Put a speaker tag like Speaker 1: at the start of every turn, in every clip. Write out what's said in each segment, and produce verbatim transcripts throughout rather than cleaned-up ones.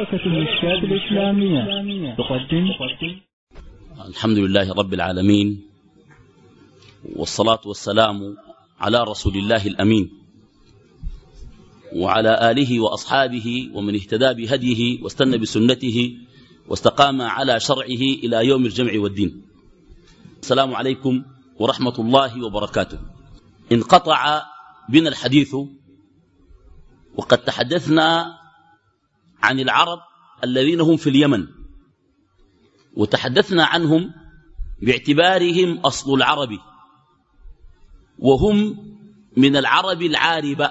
Speaker 1: شبكة المشكات الإسلامية تقدم.
Speaker 2: الحمد لله رب العالمين، والصلاة والسلام على رسول الله الأمين وعلى آله وأصحابه ومن اهتدى بهديه واستنى بسنته واستقام على شرعه إلى يوم الجمع والدين. السلام عليكم ورحمة الله وبركاته. انقطع بنا الحديث وقد تحدثنا عن العرب الذين هم في اليمن، وتحدثنا عنهم باعتبارهم أصل العرب، وهم من العرب العاربة،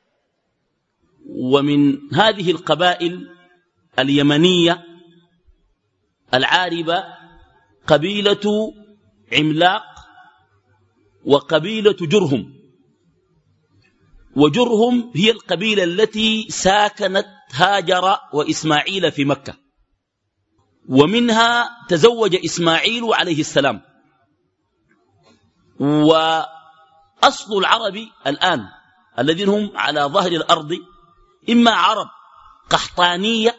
Speaker 2: ومن هذه القبائل اليمنية العاربة قبيلة عملاق وقبيلة جرهم. وجرهم هي القبيلة التي ساكنت هاجر وإسماعيل في مكة، ومنها تزوج إسماعيل عليه السلام. وأصل العرب الآن الذين هم على ظهر الأرض إما عرب قحطانية،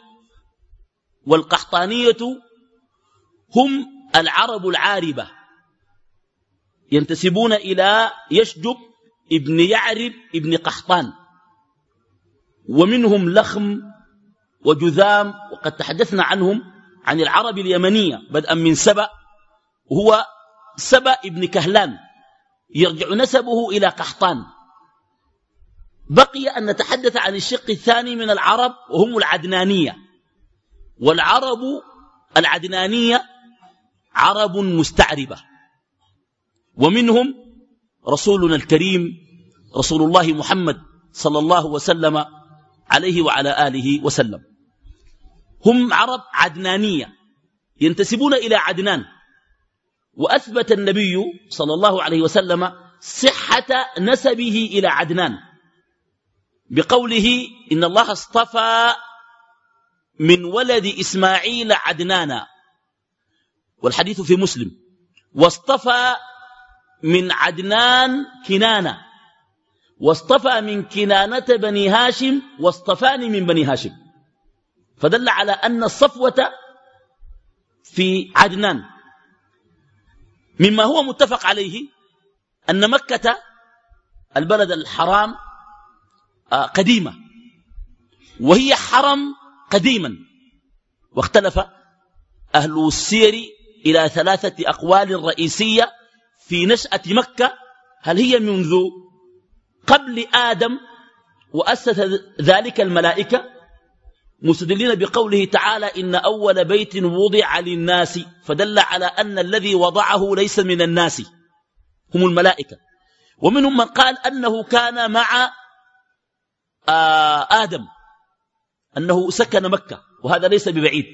Speaker 2: والقحطانية هم العرب العاربة ينتسبون إلى يشجب ابن يعرب ابن قحطان، ومنهم لخم وجذام، وقد تحدثنا عنهم عن العرب اليمنية بدءا من سبأ، وهو سبأ ابن كهلان يرجع نسبه إلى قحطان. بقي أن نتحدث عن الشق الثاني من العرب وهم العدنانية، والعرب العدنانية عرب مستعربة، ومنهم رسولنا الكريم رسول الله محمد صلى الله وسلم عليه وعلى آله وسلم. هم عرب عدنانية ينتسبون إلى عدنان، وأثبت النبي صلى الله عليه وسلم صحة نسبه إلى عدنان بقوله: إن الله اصطفى من ولد إسماعيل عدنانا، والحديث في مسلم: واصطفى من عدنان كنانة، واصطفى من كنانة بني هاشم، واصطفاني من بني هاشم. فدل على أن الصفوة في عدنان. مما هو متفق عليه أن مكة البلد الحرام قديمة، وهي حرم قديما، واختلف أهل السير إلى ثلاثة أقوال رئيسية في نشأة مكة: هل هي منذ قبل آدم وأسس ذلك الملائكة، مستدلين بقوله تعالى: إن أول بيت وضع للناس، فدل على أن الذي وضعه ليس من الناس، هم الملائكة. ومنهم من قال أنه كان مع آدم، أنه سكن مكة، وهذا ليس ببعيد.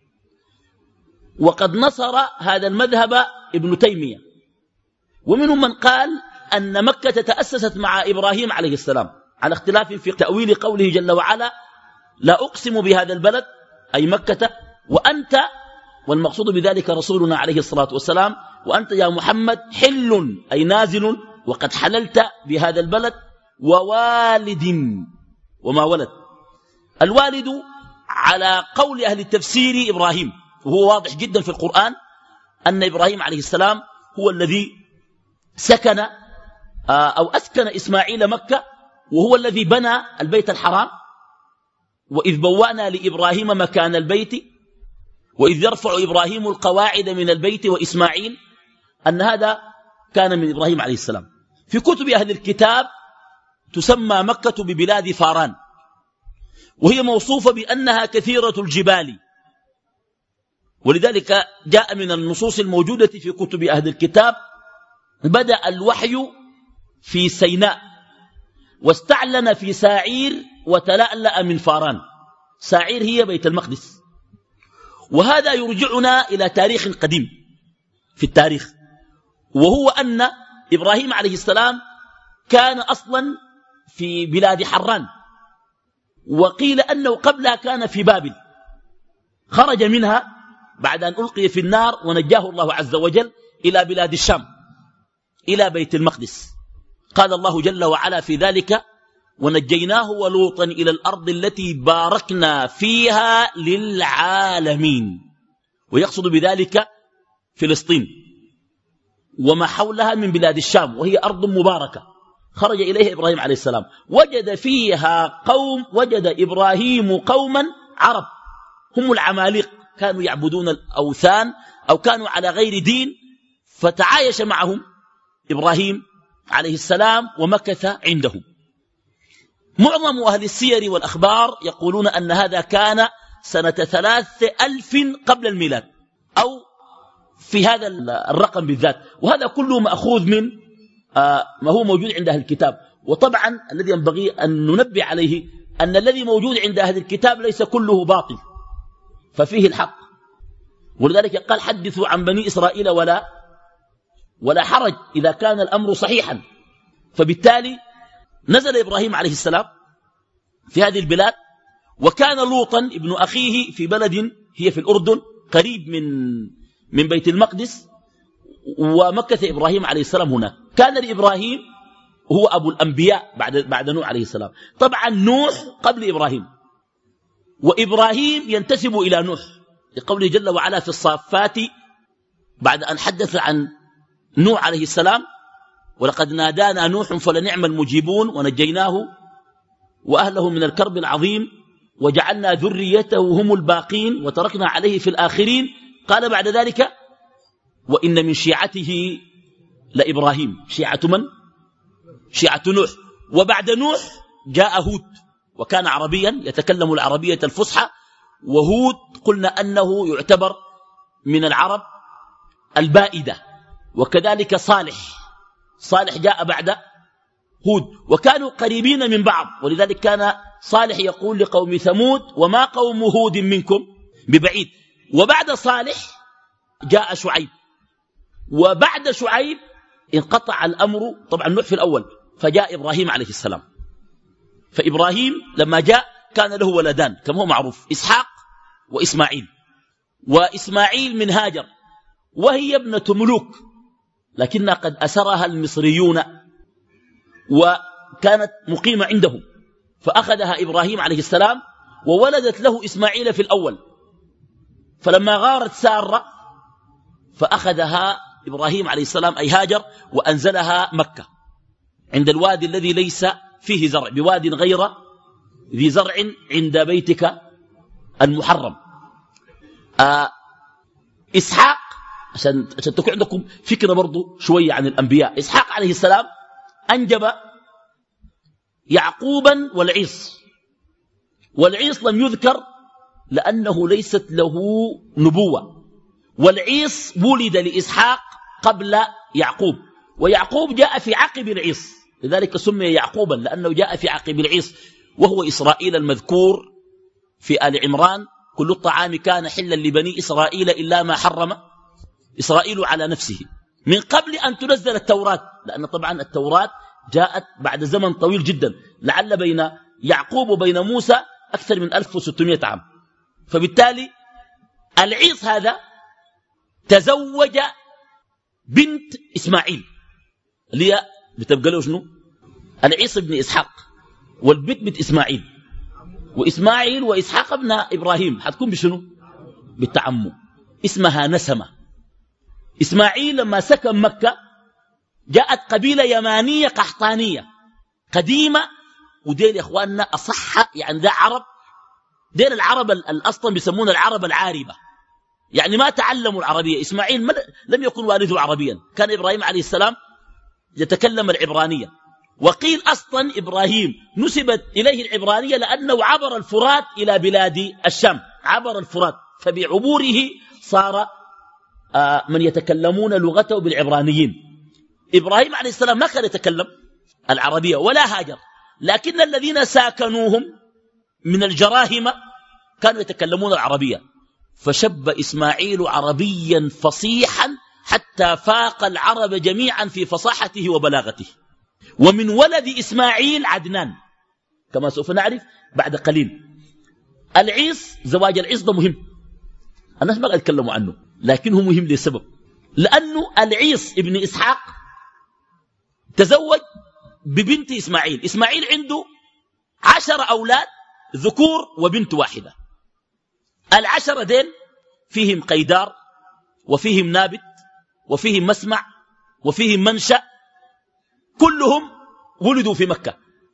Speaker 2: وقد نصر هذا المذهب ابن تيمية. ومنهم من قال أن مكة تأسست مع إبراهيم عليه السلام، على اختلاف في تأويل قوله جل وعلا: لا أقسم بهذا البلد، أي مكة، وأنت، والمقصود بذلك رسولنا عليه الصلاة والسلام، وأنت يا محمد حل، أي نازل، وقد حللت بهذا البلد، ووالد وما ولد. الوالد على قول أهل التفسير إبراهيم، وهو واضح جدا في القرآن أن إبراهيم عليه السلام هو الذي سكن أو أسكن إسماعيل مكة، وهو الذي بنى البيت الحرام. وإذ بوأنا لإبراهيم مكان البيت وإذ يرفع إبراهيم القواعد من البيت وإسماعيل، أن هذا كان من إبراهيم عليه السلام. في كتب أهل الكتاب تسمى مكة ببلاد فاران، وهي موصوفة بأنها كثيرة الجبال، ولذلك جاء من النصوص الموجودة في كتب أهل الكتاب: بدأ الوحي في سيناء، واستعلن في ساعير، وتلألأ من فاران. ساعير هي بيت المقدس. وهذا يرجعنا إلى تاريخ قديم في التاريخ، وهو أن إبراهيم عليه السلام كان أصلا في بلاد حران، وقيل أنه قبلها كان في بابل، خرج منها بعد أن ألقي في النار ونجاه الله عز وجل إلى بلاد الشام، إلى بيت المقدس. قال الله جل وعلا في ذلك: ونجيناه ولوطا إلى الأرض التي باركنا فيها للعالمين، ويقصد بذلك فلسطين وما حولها من بلاد الشام، وهي أرض مباركة خرج إليها إبراهيم عليه السلام. وجد فيها قوم وجد إبراهيم قوما عرب هم العماليق، كانوا يعبدون الأوثان أو كانوا على غير دين، فتعايش معهم إبراهيم عليه السلام ومكث عندهم. معظم أهل السير والأخبار يقولون أن هذا كان سنة ثلاث ألف قبل الميلاد أو في هذا الرقم بالذات، وهذا كله مأخوذ من آه ما هو موجود عند أهل الكتاب. وطبعا الذي ينبغي أن ننبه عليه أن الذي موجود عند أهل الكتاب ليس كله باطل، ففيه الحق، ولذلك قال حدثوا عن بني إسرائيل ولا ولا حرج إذا كان الأمر صحيحا. فبالتالي نزل إبراهيم عليه السلام في هذه البلاد، وكان لوطا ابن أخيه في بلد هي في الأردن قريب من من بيت المقدس، ومكث إبراهيم عليه السلام هناك. كان لإبراهيم هو أبو الأنبياء بعد بعد نوح عليه السلام. طبعا نوح قبل إبراهيم، وإبراهيم ينتسب إلى نوح لقوله جل وعلا في الصافات بعد أن حدث عن نوح عليه السلام: ولقد نادانا نوح فلنعم المجيبون ونجيناه وأهله من الكرب العظيم وجعلنا ذريته هم الباقين وتركنا عليه في الآخرين. قال بعد ذلك: وإن من شيعته لإبراهيم. شيعة من؟ شيعة نوح. وبعد نوح جاء هود، وكان عربيا يتكلم العربية الفصحى، وهود قلنا أنه يعتبر من العرب البائدة. وكذلك صالح صالح جاء بعد هود، وكانوا قريبين من بعض، ولذلك كان صالح يقول لقوم ثمود: وما قوم هود منكم ببعيد. وبعد صالح جاء شعيب، وبعد شعيب انقطع الأمر، طبعا نوح في الأول، فجاء إبراهيم عليه السلام. فإبراهيم لما جاء كان له ولدان كما هو معروف: إسحاق وإسماعيل. وإسماعيل من هاجر، وهي ابنة ملوك، لكنها قد أسرها المصريون وكانت مقيمة عندهم، فأخذها إبراهيم عليه السلام وولدت له إسماعيل في الأول. فلما غارت سارة فأخذها إبراهيم عليه السلام أي هاجر وأنزلها مكة عند الوادي الذي ليس فيه زرع، بواد غير ذي زرع عند بيتك المحرم. آه إسحاق، عشان, عشان تكون عندكم فكرة برضو شوية عن الأنبياء. إسحاق عليه السلام أنجب يعقوبا والعيص، والعيص لم يذكر لأنه ليست له نبوة، والعيص ولد لإسحاق قبل يعقوب، ويعقوب جاء في عقب العيص، لذلك سمي يعقوبا لأنه جاء في عقب العيص، وهو إسرائيل المذكور في آل عمران: كل الطعام كان حلا لبني إسرائيل إلا ما حرم إسرائيل على نفسه من قبل أن تنزل التوراة، لأن طبعا التوراة جاءت بعد زمن طويل جدا، لعل بين يعقوب وبين موسى أكثر من ألف وستمائة عام. فبالتالي العيص هذا تزوج بنت إسماعيل اللي هي بتبقى له شنو؟ العيص بن إسحاق، والبنت بنت إسماعيل، وإسماعيل وإسحاق ابن إبراهيم، حتكون بشنو؟ بالتعمم. اسمها نسمة. إسماعيل لما سكن مكة جاءت قبيلة يمانية قحطانية قديمة، وديل يا إخواننا أصح، يعني ده عرب، ديل العرب الأصلا بيسمون العرب العاربة، يعني ما تعلموا العربية. إسماعيل لم يكن والده عربيا، كان إبراهيم عليه السلام يتكلم العبرانية، وقيل أصلا إبراهيم نسبت إليه العبرانية لأنه عبر الفرات إلى بلاد الشام، عبر الفرات، فبعبوره صار آه من يتكلمون لغته بالعبرانيين. إبراهيم عليه السلام ما كان يتكلم العربية ولا هاجر، لكن الذين ساكنوهم من الجراهمة كانوا يتكلمون العربية، فشب إسماعيل عربيا فصيحا حتى فاق العرب جميعا في فصاحته وبلاغته. ومن ولد إسماعيل عدنان كما سوف نعرف بعد قليل. العيص، زواج العيص ده مهم، الناس ما قد يتكلموا عنه، لكنه مهم لسبب، لأنه العيص ابن إسحاق تزوج ببنت إسماعيل. إسماعيل عنده عشر أولاد ذكور وبنت واحدة. العشرة دين فيهم قيدار وفيهم نابت وفيهم مسمع وفيهم منشأ، كلهم ولدوا في مكة.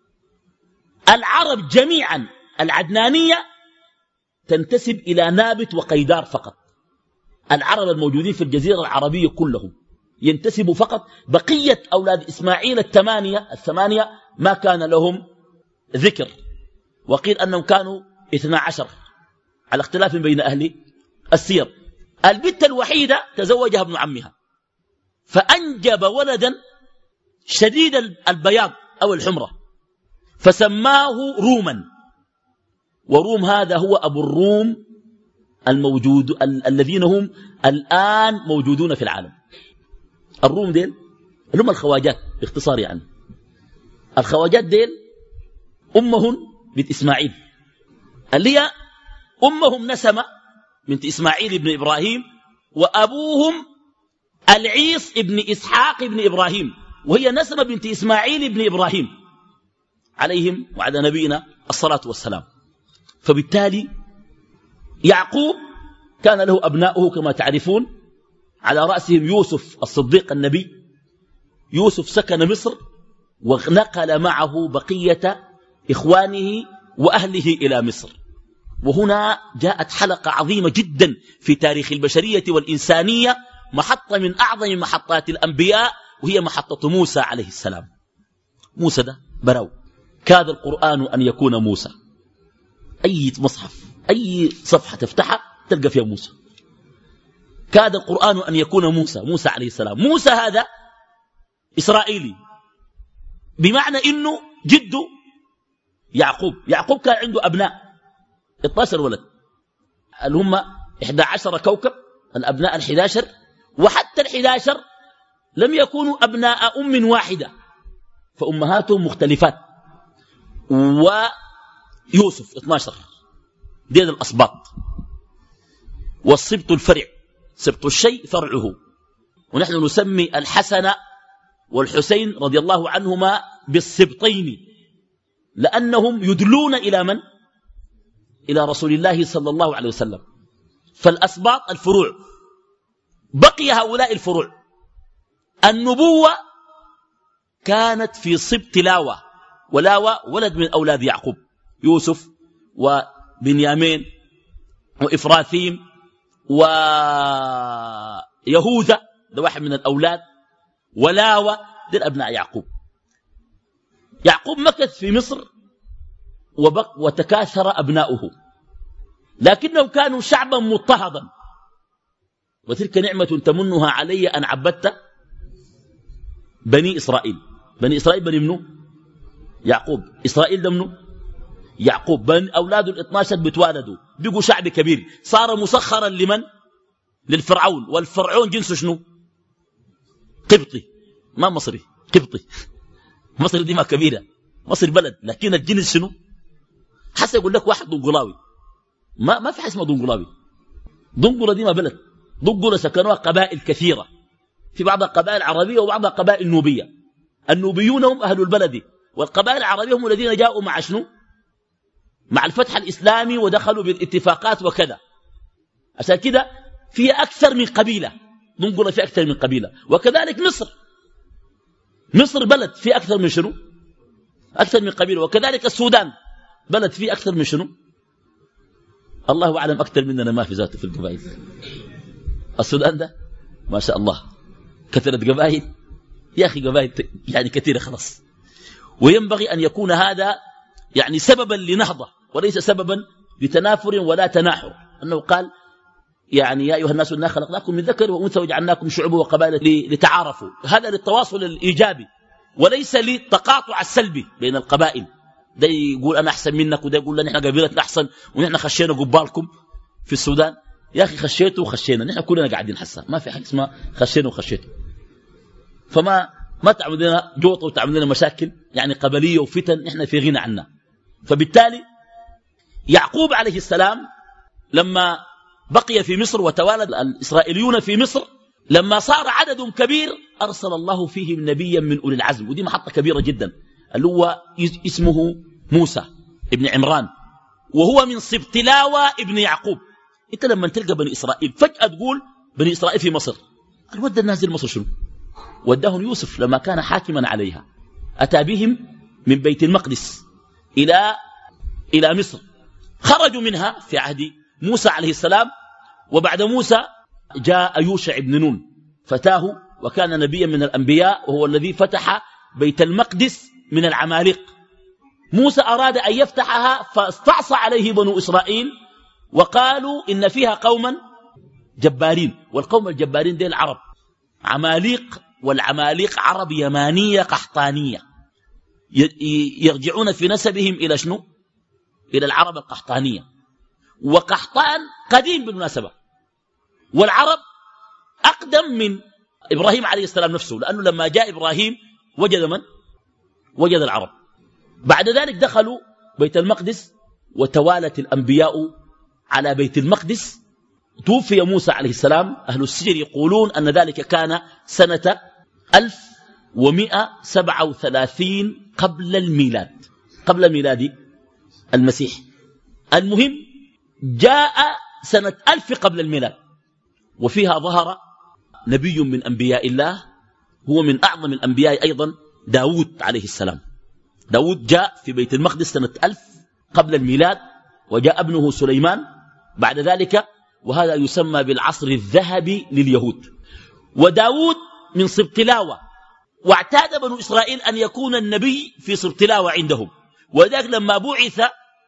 Speaker 2: العرب جميعا العدنانية تنتسب إلى نابت وقيدار فقط. العرب الموجودين في الجزيرة العربية كلهم ينتسبوا فقط. بقية أولاد إسماعيل الثمانية الثمانية ما كان لهم ذكر، وقيل أنهم كانوا اثنا عشر على اختلاف بين أهل السير. البنت الوحيدة تزوجها ابن عمها فأنجب ولدا شديد البياض أو الحمرة فسماه روما، وروم هذا هو أبو الروم الموجود ال الذين هم الآن موجودون في العالم. الروم ديل اللي هم الخواجات باختصار، يعني الخواجات ديل أمهم بنت إسماعيل اللي هي أمهم نسمة بنت إسماعيل ابن إبراهيم، وأبوهم العيص ابن إسحاق ابن إبراهيم، وهي نسمة بنت إسماعيل ابن إبراهيم عليهم وعلى نبينا الصلاة والسلام. فبالتالي يعقوب كان له أبناؤه كما تعرفون، على رأسهم يوسف الصديق النبي. يوسف سكن مصر ونقل معه بقية إخوانه وأهله إلى مصر. وهنا جاءت حلقة عظيمة جدا في تاريخ البشرية والإنسانية، محطة من أعظم محطات الأنبياء، وهي محطة موسى عليه السلام. موسى ده براو، كاد القرآن أن يكون موسى. أي مصحف أي صفحة تفتحها تلقى فيها موسى. كاد القرآن أن يكون موسى موسى عليه السلام. موسى هذا إسرائيلي، بمعنى إنه جده يعقوب. يعقوب كان عنده أبناء اثني عشر ولد، اللي هم إحدى عشر كوكب، الأبناء الحادي عشر، وحتى الحادي عشر لم يكونوا أبناء أم واحدة، فأمهاتهم مختلفات. ويوسف اثني عشر دين الأصباط، والصبط الفرع، سبط الشيء فرعه. ونحن نسمي الحسن والحسين رضي الله عنهما بالسبطين، لأنهم يدلون إلى من؟ إلى رسول الله صلى الله عليه وسلم. فالأسباط الفروع، بقي هؤلاء الفروع. النبوة كانت في سبط لاوى، ولاوى ولد من أولاد يعقوب، يوسف وبنيامين وإفراثيم ويهوذا، ده واحد من الأولاد، ولاوى دي الأبناء يعقوب. يعقوب مكث في مصر وبق وتكاثر أبناؤه، لكنهم كانوا شعبا مضطهدا. وتلك نعمة تمنها علي أن عبدت بني إسرائيل. بني إسرائيل بني منه يعقوب، إسرائيل ده منه يعقوب. بني أولاده الاثنى عشر بتوالدوا، بقوا شعب كبير، صار مسخرا لمن؟ للفرعون. والفرعون جنسه شنو؟ قبطي، ما مصري، قبطي. مصر دي ما كبيرة، مصر بلد، لكن الجنس شنو؟ حتى يقول لك واحد دنقلاوي، ما ما في حاجه اسمها دنقلاوي. دنقلة دي ما بلد، دنقلة سكنوها قبائل كثيرة، في بعضها قبائل عربية وبعضها قبائل نوبية. النوبيون هم أهل البلد، والقبائل العربية هم الذين جاءوا مع شنو؟ مع الفتح الإسلامي ودخلوا بالاتفاقات وكذا. عشان كده في أكثر من قبيلة، دنقلة في أكثر من قبيلة. وكذلك مصر، مصر بلد في أكثر من شنو؟ أكثر من قبيلة. وكذلك السودان بلد فيه أكثر من شنو؟ الله أعلم، أكثر مننا ما في ذاته في القبائل. السودان ده ما شاء الله كثرت قبائل، يا أخي قبائل يعني كثيرة خلاص. وينبغي أن يكون هذا يعني سببا لنهضة وليس سببا لتنافر ولا تناحر. أنه قال يعني يا أيها الناس إنا خلقناكم من ذكر وأنثى وجعلناكم شعوبا وقبائل لتعارفوا. هذا للتواصل الإيجابي وليس للتقاطع السلبي بين القبائل. ده يقول أنا أحسن منك، وده يقول نحن قبيلتنا أحسن ونحن خشينا قبالكم في السودان. يا أخي خشيته وخشينا، نحن كلنا قاعدين حسا، ما في حاجة اسمها خشينا وخشيته. فما ما تعمل لنا جوطة وتعمل لنا مشاكل يعني قبلية وفتن، نحن في غنى عنها. فبالتالي يعقوب عليه السلام لما بقي في مصر وتوالد الإسرائيليون في مصر، لما صار عددهم كبير أرسل الله فيهم نبيا من أولي العزم، ودي محطة كبيرة جدا، اللي هو اسمه موسى ابن عمران، وهو من سبط لاوى ابن يعقوب. انت لما تلقى بني إسرائيل فجأة تقول بني إسرائيل في مصر، الود النازل مصر شنو؟ وداهم يوسف لما كان حاكما عليها، أتى بهم من بيت المقدس إلى إلى مصر، خرجوا منها في عهد موسى عليه السلام، وبعد موسى جاء يوشع بن نون فتاه وكان نبيا من الأنبياء، وهو الذي فتح بيت المقدس من العماليق. موسى أراد أن يفتحها فاستعصى عليه بنو إسرائيل وقالوا إن فيها قوما جبارين، والقوم الجبارين دي العرب عماليق، والعماليق عرب يمانية قحطانية يرجعون في نسبهم إلى شنو؟ إلى العرب القحطانية، وقحطان قديم بالمناسبة، والعرب أقدم من إبراهيم عليه السلام نفسه، لأنه لما جاء إبراهيم وجد من؟ وجد العرب. بعد ذلك دخلوا بيت المقدس وتوالت الأنبياء على بيت المقدس. توفي موسى عليه السلام، أهل السجر يقولون أن ذلك كان سنة ألف ومئة وسبعة وثلاثين قبل الميلاد، قبل ميلاد المسيح. المهم جاء سنة ألف قبل الميلاد، وفيها ظهر نبي من أنبياء الله، هو من أعظم الأنبياء أيضا، داود عليه السلام. داود جاء في بيت المقدس سنة ألف قبل الميلاد، وجاء ابنه سليمان بعد ذلك، وهذا يسمى بالعصر الذهبي لليهود. وداود من سبط لاوى، واعتاد بنو إسرائيل أن يكون النبي في سبط لاوى عندهم، وذلك لما بعث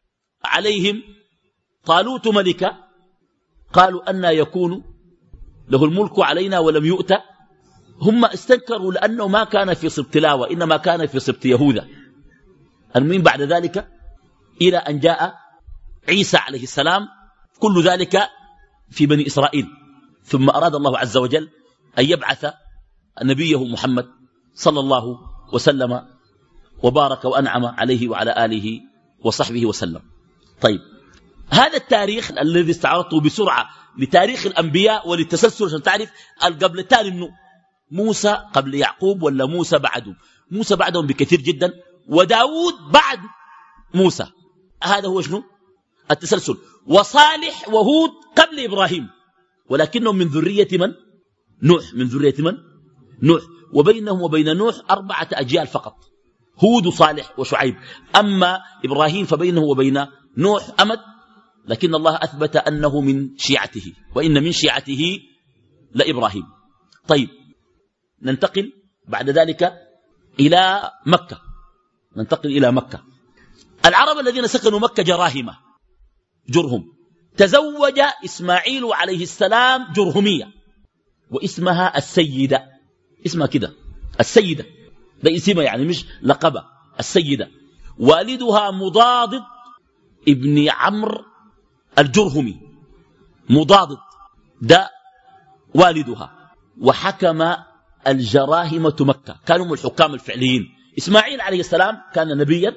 Speaker 2: عليهم طالوت ملكا قالوا أن يكون له الملك علينا ولم يؤت. هم استنكروا لأنه ما كان في سبط لاوى، إنما كان في سبط يهوذا. المهم بعد ذلك إلى أن جاء عيسى عليه السلام، كل ذلك في بني إسرائيل. ثم أراد الله عز وجل أن يبعث نبيه محمد صلى الله وسلم وبارك وأنعم عليه وعلى آله وصحبه وسلم. طيب، هذا التاريخ الذي استعرضته بسرعة لتاريخ الأنبياء وللتسلسل عشان تعرف القبلتان إنه موسى قبل يعقوب ولا موسى بعده. موسى بعدهم بكثير جدا، وداود بعد موسى. هذا هو شنو التسلسل. وصالح وهود قبل إبراهيم، ولكنهم من ذرية من؟ نوح. من ذرية من؟ نوح. وبينهم وبين نوح أربعة أجيال فقط، هود وصالح وشعيب. أما إبراهيم فبينه وبين نوح أمد، لكن الله أثبت أنه من شيعته، وإن من شيعته لإبراهيم. طيب، ننتقل بعد ذلك إلى مكة. ننتقل إلى مكة. العرب الذين سكنوا مكة جراهمة، جرهم. تزوج إسماعيل عليه السلام جرهمية، واسمها السيدة، اسمها كده السيدة، ده اسمها يعني مش لقبة، السيدة. والدها مضاضد ابن عمرو الجرهمي، مضاضد ده والدها. وحكم الجراهمة مكة، كانوا من الحكام الفعليين. إسماعيل عليه السلام كان نبيا،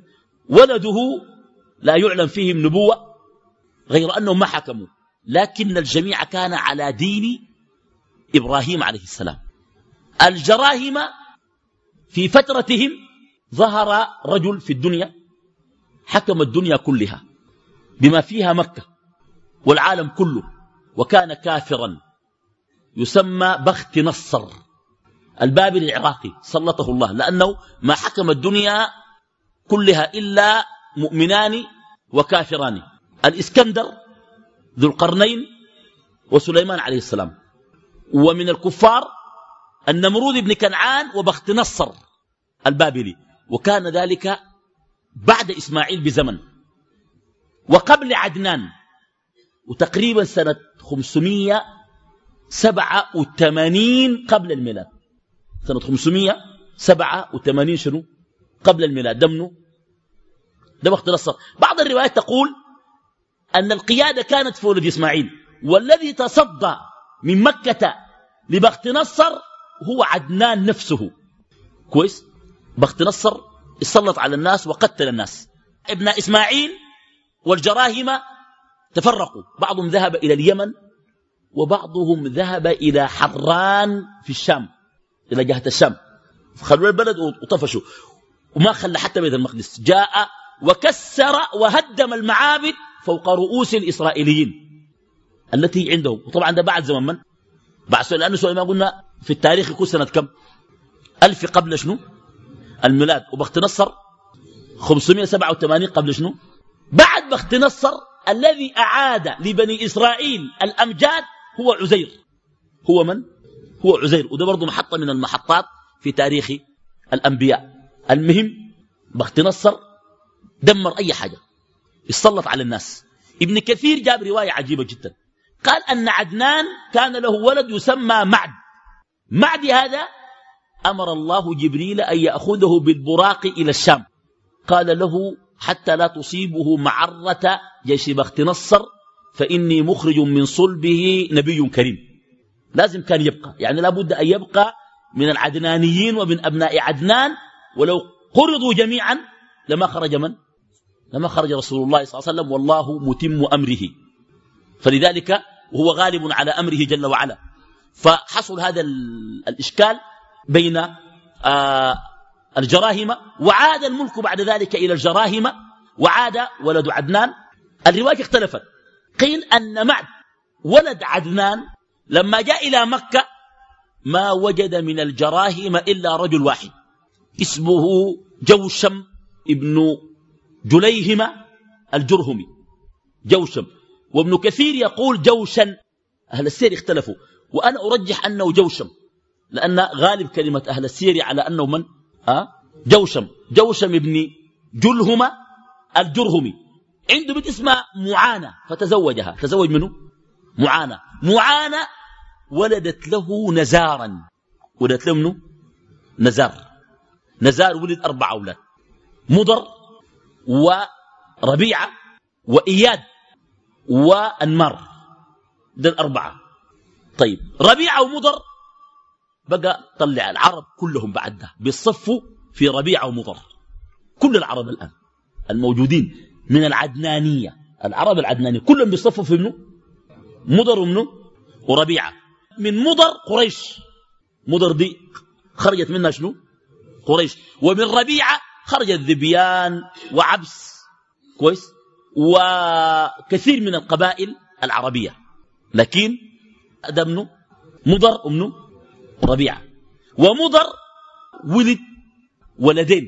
Speaker 2: ولده لا يعلم فيهم نبوة غير أنهم ما حكموا، لكن الجميع كان على دين إبراهيم عليه السلام. الجراهمة في فترتهم ظهر رجل في الدنيا حكم الدنيا كلها بما فيها مكة والعالم كله، وكان كافرا، يسمى بخت نصر البابلي العراقي، سلطه الله، لأنه ما حكم الدنيا كلها إلا مؤمنان وكافران، الإسكندر ذو القرنين وسليمان عليه السلام. ومن الكفار النمرود بن كنعان وبخت نصر البابلي، وكان ذلك بعد إسماعيل بزمن وقبل عدنان، وتقريبا سنة خمسمائة وسبعة وثمانين قبل الميلاد. سنة خمسمائة وسبعة وثمانين شنو قبل الميلاد، دمنه ده بخت نصر. بعض الروايات تقول أن القيادة كانت في ولد إسماعيل، والذي تصدى من مكة لبخت نصر هو عدنان نفسه. كويس، بخت نصر يسلط على الناس وقتل الناس. ابن إسماعيل والجراهمة تفرقوا، بعضهم ذهب إلى اليمن وبعضهم ذهب إلى حران في الشام، إلى جهة الشام، خلوا البلد وطفشوا، وما خلى حتى بيت المقدس. جاء وكسر وهدم المعابد فوق رؤوس الإسرائيليين التي عندهم. وطبعا ده بعد زمن من؟ بعد سؤال، لأنه سؤال ما قلنا في التاريخ يكون سنة كم؟ ألف قبل شنو؟ الميلاد. وبخت نصر خمسمائة وسبعة وثمانين قبل شنو؟ بعد بخت نصر الذي أعاد لبني إسرائيل الأمجاد هو عزير. هو من؟ هو عزير. وده برضو محطة من المحطات في تاريخ الأنبياء. المهم بخت نصر دمر أي حاجة، يسلط على الناس. ابن كثير جاب رواية عجيبة جدا، قال أن عدنان كان له ولد يسمى معد. معد هذا أمر الله جبريل أن يأخذه بالبراق إلى الشام، قال له حتى لا تصيبه معرة جيش بخت نصر فإني مخرج من صلبه نبي كريم. لازم كان يبقى، يعني لابد أن يبقى من العدنانيين ومن أبناء عدنان، ولو قرضوا جميعا لما خرج من؟ لما خرج رسول الله صلى الله عليه وسلم، والله متم أمره. فلذلك وهو غالب على أمره جل وعلا. فحصل هذا الإشكال بين آه الجراهمة، وعاد الملك بعد ذلك إلى الجراهمة، وعاد ولد عدنان. الرواية اختلفت، قيل أن معد ولد عدنان لما جاء إلى مكة ما وجد من الجراهمة إلا رجل واحد اسمه جوشم ابن جليهم الجرهمي، جوشم. وابن كثير يقول جوشن. أهل السير اختلفوا، وأنا أرجح أنه جوشم، لأن غالب كلمة أهل السير على أنه من؟ أه؟ جوشم. جوشم ابن جلهم الجرهمي. عنده بنت اسمها معانة فتزوجها. تزوج منه معانة. معانة ولدت له نزارا. ولدت له منه نزار. نزار ولد أربع أولاد، مضر وربيعة وإياد وأنمار. ده الأربعة. طيب ربيعة ومضر بقى طلع العرب كلهم بعد ده بيصفوا في ربيعة ومضر. كل العرب الآن الموجودين من العدنانية، العرب العدنانية كلهم بيصفوا في منه مضر ومنه وربيعة. من مضر قريش، مضر دي خرجت منها شنو؟ قريش. ومن ربيعة خرجت ذبيان وعبس، كويس، وكثير من القبائل العربية. لكن ده منه مضر ومنه ربيعة. ومضر ولد ولدين،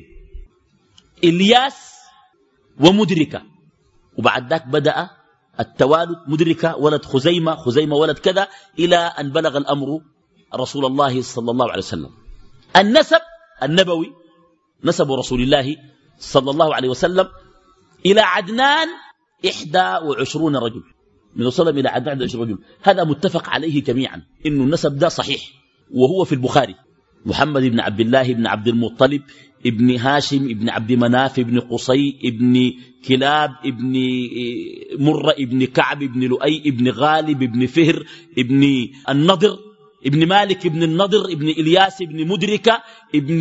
Speaker 2: إلياس ومدركة. وبعد ذاك بدأ التوالد، مدركة ولد خزيمة، خزيمة ولد كذا، إلى أن بلغ الأمر رسول الله صلى الله عليه وسلم. النسب النبوي، نسب رسول الله صلى الله عليه وسلم إلى عدنان إحدى وعشرون رجل. من وصلهم إلى عدنان إحدى وعشرون رجل. هذا متفق عليه جميعا إنه النسب ده صحيح، وهو في البخاري. محمد بن عبد الله بن عبد المطلب ابن هاشم ابن عبد مناف ابن قصي ابن كلاب ابن مرة ابن كعب ابن لؤي ابن غالب ابن فهر ابن النضر ابن مالك ابن النضر ابن إلياس ابن مدركة ابن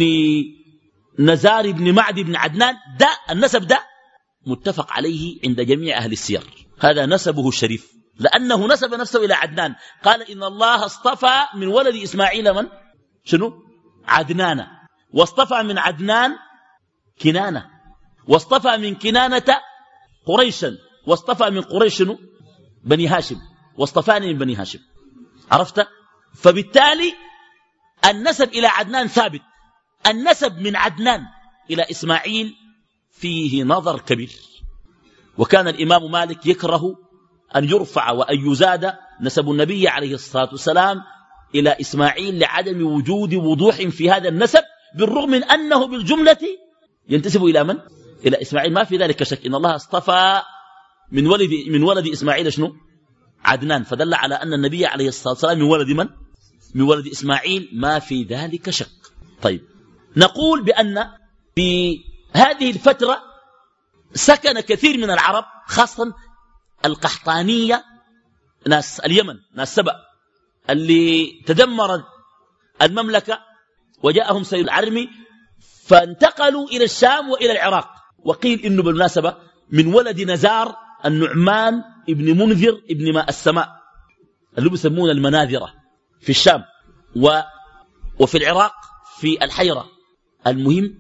Speaker 2: نزار ابن معد ابن عدنان. ده النسب ده متفق عليه عند جميع أهل السير. هذا نسبه الشريف، لأنه نسب نفسه إلى عدنان. قال إن الله اصطفى من ولد إسماعيل من؟ شنو؟ عدنان. واصطفى من عدنان كنانة، واصطفى من كنانة قريشا، واصطفى من قريش شنو؟ بني هاشم، واصطفاني من بني هاشم. عرفت؟ فبالتالي النسب إلى عدنان ثابت. النسب من عدنان إلى إسماعيل فيه نظر كبير. وكان الإمام مالك يكره أن يرفع وأن يزاد نسب النبي عليه الصلاة والسلام إلى إسماعيل لعدم وجود وضوح في هذا النسب، بالرغم من أنه بالجملة ينتسب إلى من؟ إلى إسماعيل. ما في ذلك شك. إن الله اصطفى من ولد من ولد إسماعيل شنو؟ عدنان. فدل على أن النبي عليه الصلاة والسلام من ولد من؟ من ولد إسماعيل. ما في ذلك شك. طيب نقول بأن في هذه الفترة سكن كثير من العرب، خاصة القحطانية، ناس اليمن، ناس سبأ، اللي تدمرت المملكة وجاءهم سيد العرمي فانتقلوا إلى الشام وإلى العراق. وقيل إنه بالمناسبة من ولد نزار النعمان ابن منذر ابن ماء السماء، اللي بيسمون المناذرة في الشام و وفي العراق في الحيرة. المهم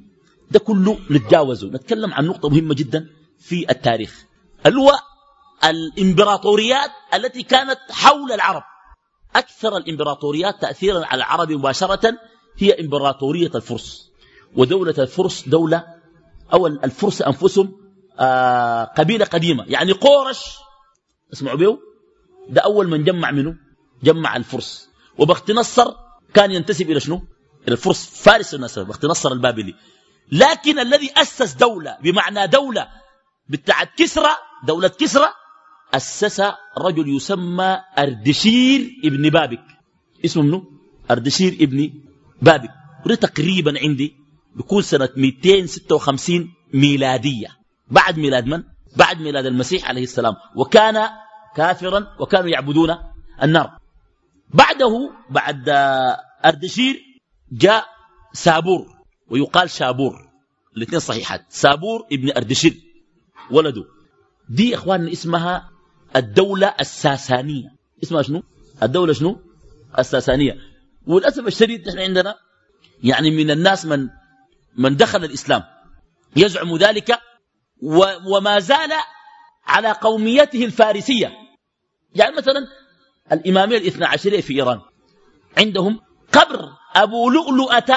Speaker 2: ده كله نتجاوزه. نتكلم عن نقطة مهمة جدا في التاريخ، اللي هو الإمبراطوريات التي كانت حول العرب. أكثر الإمبراطوريات تأثيرا على العرب مباشرة هي إمبراطورية الفرس. ودولة الفرس دولة، أول الفرس أنفسهم آه قبيلة قديمة، يعني قورش اسمعوا بيه، ده أول من جمع منه جمع الفرس. وبخت نصر كان ينتسب إلى شنو؟ إلى الفرس، فارس النصر، بخت نصر البابلي. لكن الذي أسس دولة بمعنى دولة بتاعت كسرى، دولة كسرى، أسس رجل يسمى أردشير ابن بابك. اسمه منه أردشير ابن بابك. وده تقريبا عندي بيكون سنة مئتين وستة وخمسين ميلادية، بعد ميلاد من؟ بعد ميلاد المسيح عليه السلام. وكان كافرا وكانوا يعبدون النار. بعده بعد أردشير جاء سابور ويقال شابور، الاثنين صحيحات. سابور ابن أردشير ولده. دي اخواننا اسمها الدولة الساسانية. اسمها شنو؟ الدولة شنو؟ الساسانية. وللأسف الشديد نحن عندنا يعني من الناس من من دخل الإسلام يزعم ذلك وما زال على قوميته الفارسية. يعني مثلا الإمامية الاثنى عشرية في إيران عندهم قبر أبو لؤلؤة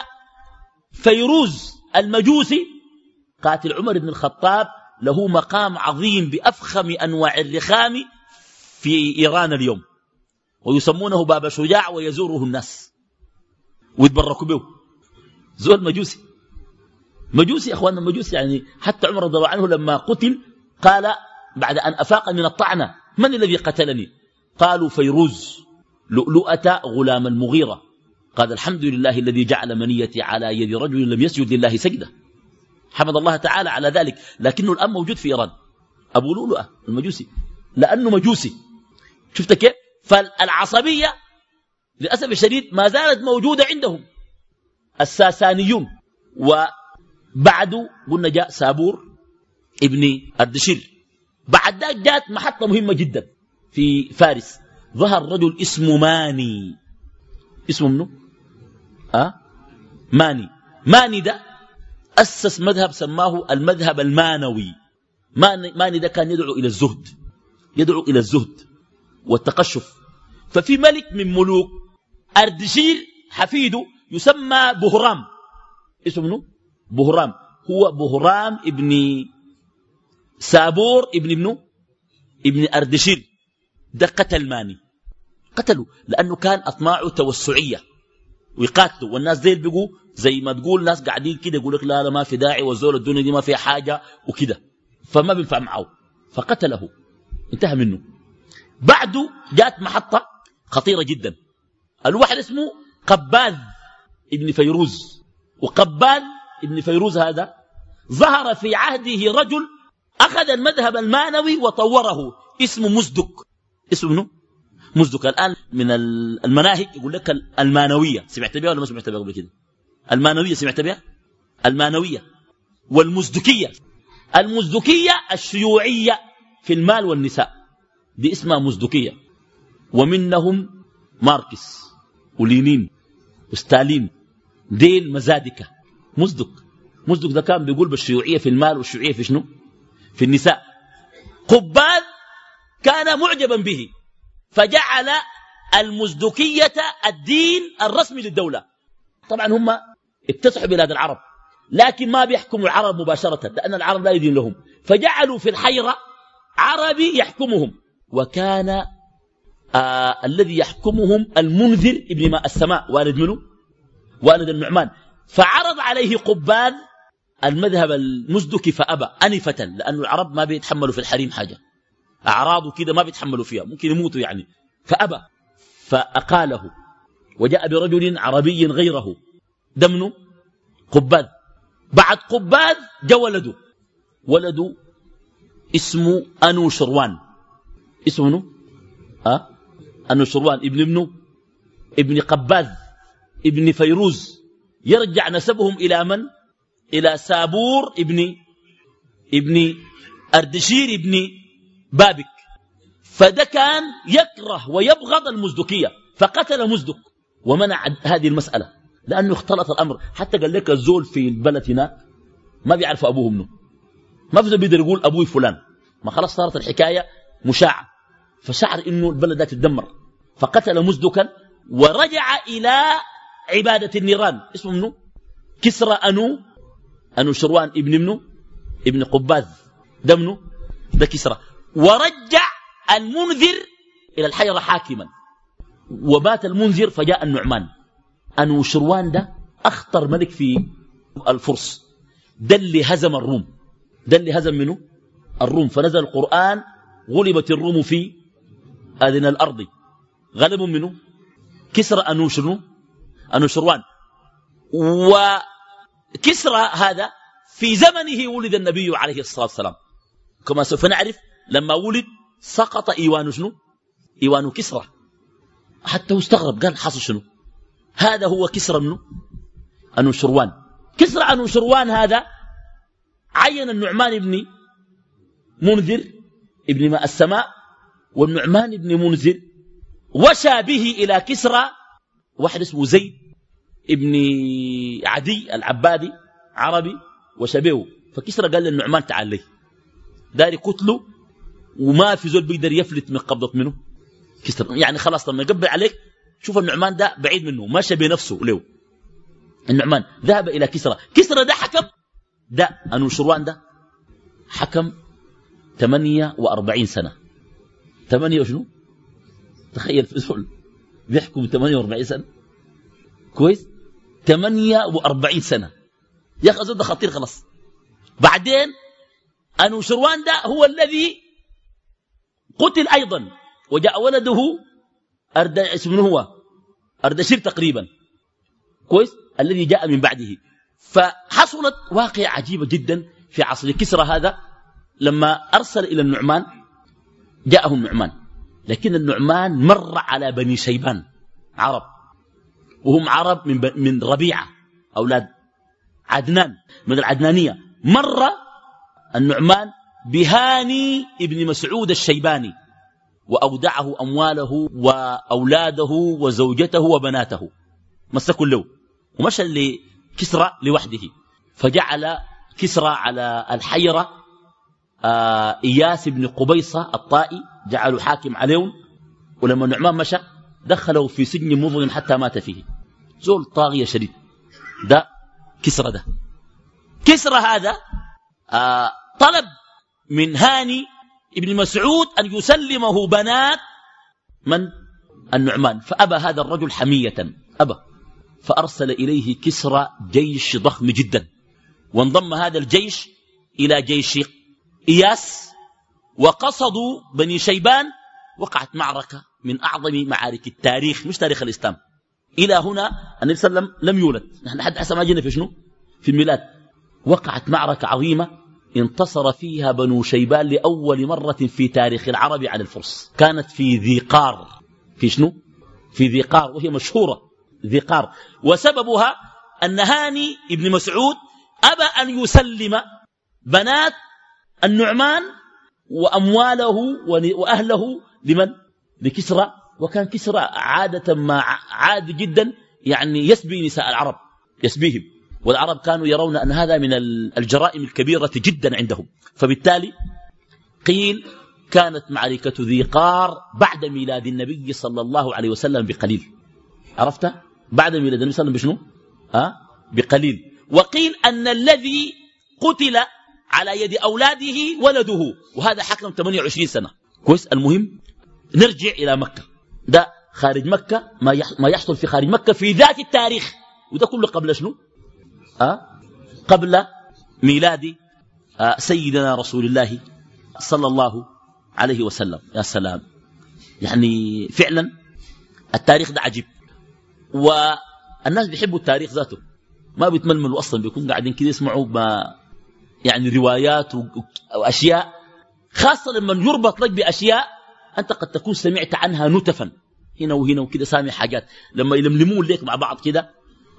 Speaker 2: فيروز المجوسي قاتل عمر بن الخطاب، له مقام عظيم بأفخم أنواع الرخام في إيران اليوم، ويسمونه باب شجاع ويزوره الناس ويتبركوا به. زول مجوسي، مجوسي أخواننا، مجوسي. يعني حتى عمر رضي الله عنه لما قتل قال بعد أن أفاق من الطعنة: من الذي قتلني؟ قالوا: فيروز لؤلؤة غلام المغيرة. قال: الحمد لله الذي جعل منيتي على يد رجل لم يسجد لله سجدة. حمد الله تعالى على ذلك. لكنه الآن موجود في إيران أبو لؤلؤة المجوسي، لأنه مجوسي. شفت كيف؟ فالعصبية للأسف الشديد ما زالت موجودة عندهم الساسانيون. وبعده قلنا جاء سابور ابن أردشير. بعد ذلك جاءت محطة مهمة جدا في فارس، ظهر رجل اسمه ماني. اسمه منه؟ أه؟ ماني. ماني ده أسس مذهب سماه المذهب المانوي. ماني, ماني ده كان يدعو إلى الزهد، يدعو إلى الزهد والتقشف. ففي ملك من ملوك أردشير حفيده يسمى بهرام. اسمه منه؟ بهرام. هو بهرام ابن سابور ابن ابنه ابن أردشير. ده قتل ماني، قتله لأنه كان أطماعه توسعية ويقاتلوا. والناس ديل بيقوا زي ما تقول ناس قاعدين كده يقول لك لا لا ما في داعي، والزول الدنيا دي ما فيها حاجة وكده، فما بينفع معه، فقتله، انتهى منه. بعده جاءت محطة خطيرة جدا، الواحد اسمه قباذ ابن فيروز. وقباذ ابن فيروز هذا ظهر في عهده رجل أخذ المذهب المانوي وطوره، اسمه مزدك. اسمه منه؟ مزدك. الآن من المناهج يقول لك المانوية، سمعت بها ولا ما سمعت بها قبل كده؟ المانوية سمعت بها؟ المانوية والمزدكية. المزدكية الشيوعية في المال والنساء، دي اسمها مزدكية. ومنهم ماركس ولينين وستالين، ديل مزادكة. مزدك مزدك ده كان بيقول بالشيوعية في المال والشيوعية في شنو؟ في النساء. قباذ كان معجبا به فجعل المزدكية الدين الرسمي للدولة. طبعا هم اكتسحوا بلاد العرب، لكن ما بيحكموا العرب مباشرة لأن العرب لا يدين لهم، فجعلوا في الحيرة عربي يحكمهم. وكان آه الذي يحكمهم المنذر ابن ماء السماء، والد منه؟ والد النعمان. فعرض عليه قباذ المذهب المزدكي فأبى أنفة، لأن العرب ما بيتحملوا في الحريم حاجة، أعراضه كده ما بيتحملوا فيها، ممكن يموتوا يعني. فأبى فأقاله وجاء برجل عربي غيره، دمنه قباذ. بعد قباذ جاء ولده، ولده اسمه أنوشروان. اسمه منه؟ أه؟ أنوشروان ابن ابنه ابن قباذ ابن فيروز. يرجع نسبهم إلى من؟ إلى سابور ابن ابن أردشير ابن بابك. فده كان يكره ويبغض المزدكية، فقتل مزدك ومنع هذه المسألة لأنه اختلط الأمر. حتى قال لك الزول في البلد هناك ما بيعرف أبوه منه، ما في زول بيقدر يقول أبوي فلان، ما خلاص صارت الحكاية مشاعة. فشعر إنه البلد ده تتدمر، فقتل مزدكا ورجع إلى عبادة النيران. اسمه منه كسرى أنو أنو شروان ابن منه ابن قباذ، ده منه ده كسرى. ورجع المنذر إلى الحيرة حاكما، ومات المنذر فجاء النعمان. أنو شروان ده أخطر ملك في الفرس، ده اللي هزم الروم، ده اللي هزم منه الروم. فنزل القرآن غلبت الروم في أذن الأرض، غلبوا منه كسرى أنو شنو أنو شروان. وكسرى هذا في زمنه ولد النبي عليه الصلاة والسلام، كما سوف نعرف. لما ولد سقط إيوان شنو إيوان كسرى، حتى هو استغرب قال حصل شنو. هذا هو كسرى منه أنو شروان. كسرى أنو شروان هذا عين النعمان بن منذر ابن ماء السماء، والنعمان بن منذر وشى به إلى كسرى واحد اسمه زيد ابن عدي العبادي عربي وشبهه. فكسرى قال للنعمان تعال لي، داري قتله وما في زول بيقدر يفلت من قبضة منه كسرى. يعني خلاص لما يقبل عليك شوف النعمان ده بعيد منه ما شبه نفسه له. النعمان ذهب إلى كسرى. كسرى ده حكم، ده أنو شروان ده حكم ثمانية وأربعين سنة. ثمانية وشنو؟ تخيل في زول بيحكم ثمانية وأربعين سنة، كويس؟ ثمانية وأربعين سنة يا أخي زود ده خطير خلاص. بعدين أنو شروان ده هو الذي قتل أيضا، وجاء ولده أرد اسمه هو أردشير تقريبا، كويس؟ الذي جاء من بعده. فحصلت واقعة عجيبة جدا في عصر كسرى هذا. لما أرسل إلى النعمان جاءه النعمان، لكن النعمان مر على بني شيبان عرب، وهم عرب من, من ربيعة أولاد عدنان من العدنانية. مر النعمان بهاني ابن مسعود الشيباني وأودعه أمواله وأولاده وزوجته وبناته، مسكوا له ومشى لكسرى لوحده. فجعل كسرى على الحيرة آه إياس بن قبيصة الطائي جعله حاكم عليهم. ولما النعمان مشى دخله في سجن مظلم حتى مات فيه. زول طاغية شديد ده كسرى. ده كسرى هذا آه طلب من هاني ابن مسعود أن يسلمه بنات من النعمان، فأبى هذا الرجل حمية، أبى. فأرسل إليه كسرى جيش ضخم جدا، وانضم هذا الجيش إلى جيش إياس، وقصدوا بني شيبان. وقعت معركة من أعظم معارك التاريخ، مش تاريخ الإسلام. إلى هنا النبي صلى الله عليه وسلم لم يولد، نحن حد حسب ما جينا في شنو في الميلاد. وقعت معركة عظيمة انتصر فيها بنو شيبان لأول مرة في تاريخ العرب على الفرس. كانت في ذي قار، في شنو في ذي قار، وهي مشهورة ذي قار. وسببها أن هاني ابن مسعود أبى أن يسلم بنات النعمان وأمواله وأهله لمن لكسرى. وكان كسرى عادة ما عادي جدا يعني يسبي نساء العرب، يسبيهم، والعرب كانوا يرون أن هذا من الجرائم الكبيرة جدا عندهم. فبالتالي قيل كانت معركة ذي قار بعد ميلاد النبي صلى الله عليه وسلم بقليل. عرفت؟ بعد ميلاد النبي صلى الله عليه وسلم بشنو؟ أه؟ بقليل. وقيل أن الذي قتل على يد أولاده ولده، وهذا حكم ثمانية وعشرين سنة. كويس؟ المهم نرجع إلى مكة. ده خارج مكة، ما يحصل في خارج مكة في ذات التاريخ، وده كله قبل شنو؟ أه؟ قبل ميلاد أه سيدنا رسول الله صلى الله عليه وسلم. يا سلام، يعني فعلا التاريخ ده عجيب، والناس بيحبوا التاريخ ذاته، ما بيتململوا أصلا، بيكون قاعدين كده يسمعوا ما يعني روايات وأشياء، خاصة لما يربط لك بأشياء أنت قد تكون سمعت عنها نتفا هنا وهنا وكده، سامع حاجات لما يلملمون ليك مع بعض كده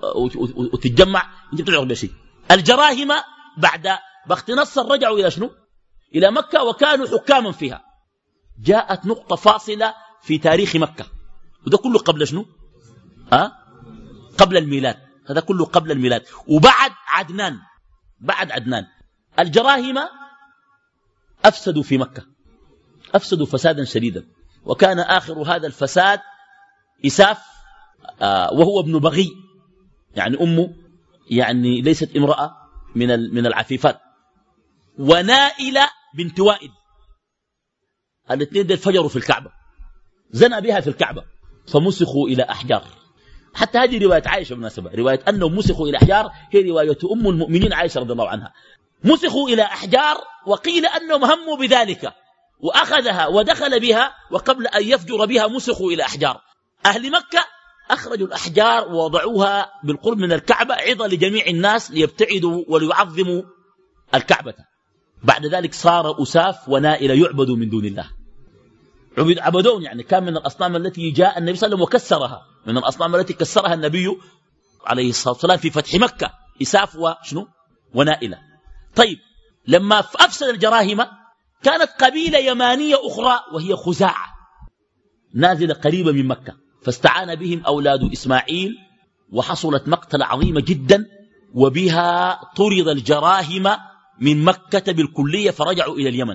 Speaker 2: وتتجمع انت بتعرف بشيء. الجراهم بعد بخت نصر رجعوا إلى شنو؟ إلى مكة، وكانوا حكاما فيها. جاءت نقطة فاصلة في تاريخ مكة، وده كله قبل شنو؟ أه؟ قبل الميلاد. هذا كله قبل الميلاد، وبعد عدنان. بعد عدنان. الجراهمة أفسدوا في مكة، أفسدوا فسادا شديدا، وكان آخر هذا الفساد إساف آه وهو ابن بغي، يعني أمه يعني ليست امرأة من من العفيفات، ونائلة بنت وائل، الاثنين دول فجروا في الكعبة، زنى بها في الكعبة فمسخوا إلى أحجار. حتى هذه رواية عائشة بالمناسبة، رواية أنهم مسخوا إلى أحجار هي رواية أم المؤمنين عائشة رضي الله عنها. مسخوا إلى أحجار، وقيل أنهم هموا بذلك وأخذها ودخل بها، وقبل أن يفجر بها مسخوا إلى أحجار. أهل مكة أخرجوا الأحجار ووضعوها بالقرب من الكعبة عظة لجميع الناس ليبتعدوا وليعظموا الكعبة. بعد ذلك صار أساف ونائلة يعبدوا من دون الله، عبد عبدون، يعني كان من الأصنام التي جاء النبي صلى الله عليه وسلم وكسرها، من الأصنام التي كسرها النبي عليه الصلاة والسلام في فتح مكة، إساف وشنو ونائلة. طيب لما أفسد الجراهمة كانت قبيلة يمانية أخرى وهي خزاعة نازلة قريبة من مكة، فاستعان بهم أولاد إسماعيل وحصلت مقتلة عظيمة جدا، وبها طرد الجراهمة من مكة بالكلية فرجعوا إلى اليمن.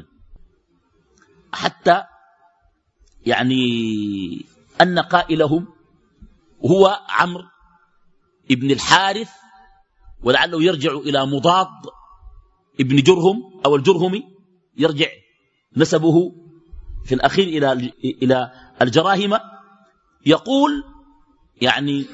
Speaker 2: حتى يعني أن قائلهم هو عمرو ابن الحارث، ولعله يرجع إلى مضاد ابن جرهم أو الجرهمي، يرجع نسبه في الأخير إلى إلى الجراهمة. يقول يعني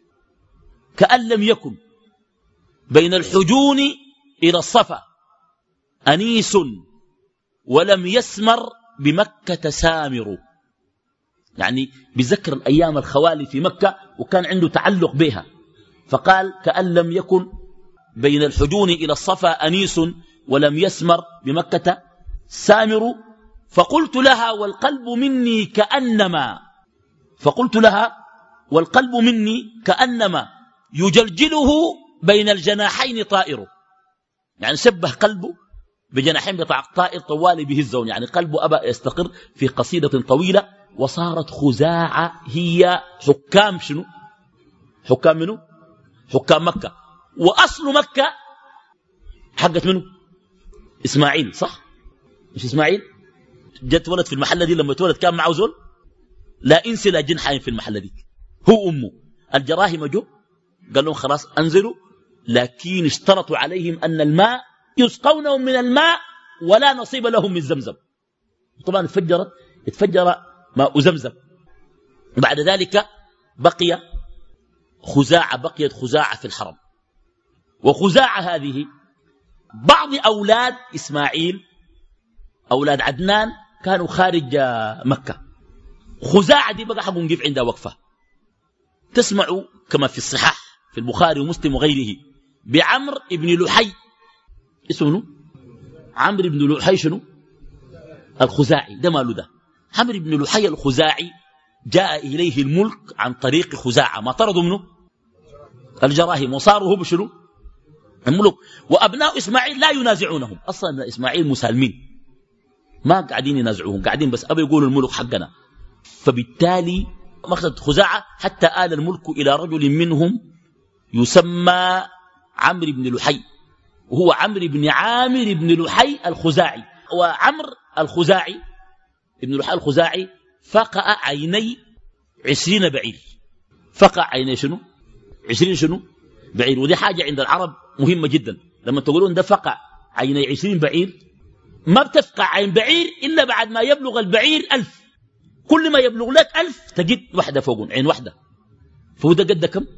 Speaker 2: كأن لم يكن بين الحجون إلى الصفا أنيس ولم يسمر بمكة سامر، يعني بذكر الأيام الخوالي في مكة وكان عنده تعلق بها، فقال كأن لم يكن بين الحجون إلى الصفا أنيس ولم يسمر بمكة سامر. فقلت لها والقلب مني كأنما فقلت لها والقلب مني كأنما يجلجله بين الجناحين طائر، يعني شبه قلبه بجناحين بتاع طائر طوالي بهزون، يعني قلبه أبى يستقر في قصيدة طويلة. وصارت خزاعة هي حكام شنو؟ حكام منه؟ حكام مكة. وأصل مكة حقت منه؟ إسماعيل، صح؟ مش إسماعيل؟ جت ولد في المحلة دي، لما يتولد كان معه زول لا إنسي لا جن حايم في المحلة دي، هو أمه. الجراهمة جو قال لهم خلاص أنزلوا، لكن اشترطوا عليهم أن الماء يسقونهم من الماء ولا نصيب لهم من زمزم. طبعا اتفجرت اتفجر ماء زمزم. بعد ذلك بقي خزاعة بقيت خزاعة في الحرم. وخزاعة هذه بعض أولاد إسماعيل أولاد عدنان كانوا خارج مكة. خزاعة دي بقى حقوا نقف عندها وقفة. تسمعوا كما في الصحاح في البخاري ومسلم وغيره بعمر ابن لحي، اسمه عمرو ابن لحي شنو؟ الخزاعي. ده ماله ده؟ عمرو ابن لحي الخزاعي جاء إليه الملك عن طريق خزاعة، ما طردوا منه الجراهيم وصاروا هم شنو؟ الملك. وأبناء إسماعيل لا ينازعونهم، أصلا إسماعيل مسالمين ما قاعدين ينازعوهم، قاعدين بس أبي يقولوا الملك حقنا. فبالتالي مخذت خزاعة حتى آل الملك إلى رجل منهم يسمى عمرو بن لحي، وهو عمرو بن عامر بن لحي الخزاعي. وعمرو الخزاعي ابن لحي الخزاعي فقع عيني عشرين بعير. فقع عيني شنو؟ عشرين شنو؟ بعير. ودي حاجة عند العرب مهمة جدا، لما تقولون ده فقع عيني عشرين بعير، ما بتفقع عين بعير إلا بعد ما يبلغ البعير ألف. كل ما يبلغ لك ألف تجد واحدة فوقون، عين واحدة. فهو ده قد كم؟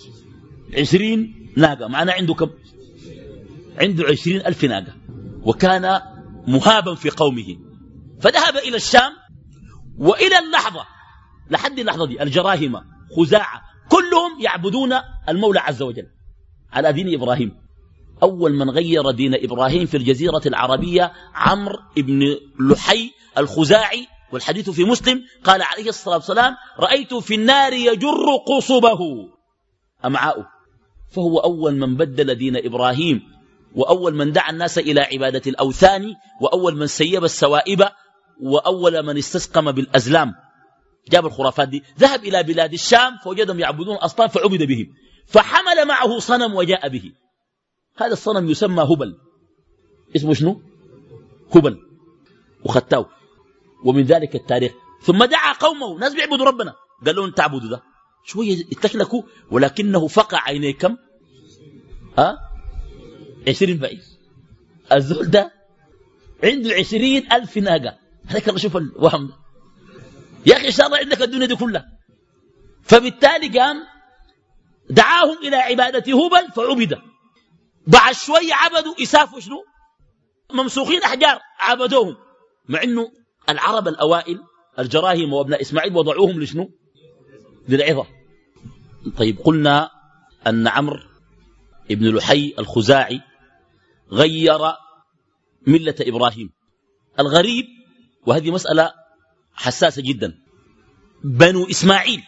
Speaker 2: عشرين ناقة. معناه عنده كم؟ عنده عشرين ألف ناقة. وكان مهابا في قومه. فذهب إلى الشام، وإلى اللحظة لحد اللحظة دي الجراهمة خزاعة كلهم يعبدون المولى عز وجل على دين إبراهيم. أول من غير دين إبراهيم في الجزيرة العربية عمرو بن لحي الخزاعي، والحديث في مسلم قال عليه الصلاة والسلام رأيت في النار يجر قصبه أمعاؤه. فهو أول من بدل دين إبراهيم، وأول من دعا الناس إلى عبادة الأوثان، وأول من سيب السوائب، وأول من استسقم بالأزلام. جاب الخرافات دي. ذهب إلى بلاد الشام فوجدهم يعبدون أصنام فعبد بهم، فحمل معه صنم وجاء به. هذا الصنم يسمى هبل، اسمه شنو؟ هبل، وختاو. ومن ذلك التاريخ ثم دعا قومه، ناس بيعبدوا ربنا، قال لهم تعبدوا ده شوية اتكلكوا، ولكنه فقع عينيه كم؟ أه؟ عشرين بعيد. الزول ده عنده عشرين ألف ناقة. هذاك الله شوف الوهم ده. يا أخي إن شاء الله عندك الدنيا دي كلها. فبالتالي قام دعاهم إلى عبادة هبل فعبد. بعد شوية عبدوا إساف وشنو؟ ممسوخين أحجار عبدوهم، مع أنه العرب الأوائل الجراهم وابناء إسماعيل وضعوهم لشنو؟ للعظة. طيب قلنا أن عمرو ابن لحي الخزاعي غير ملة إبراهيم. الغريب، وهذه مسألة حساسة جدا، بنو إسماعيل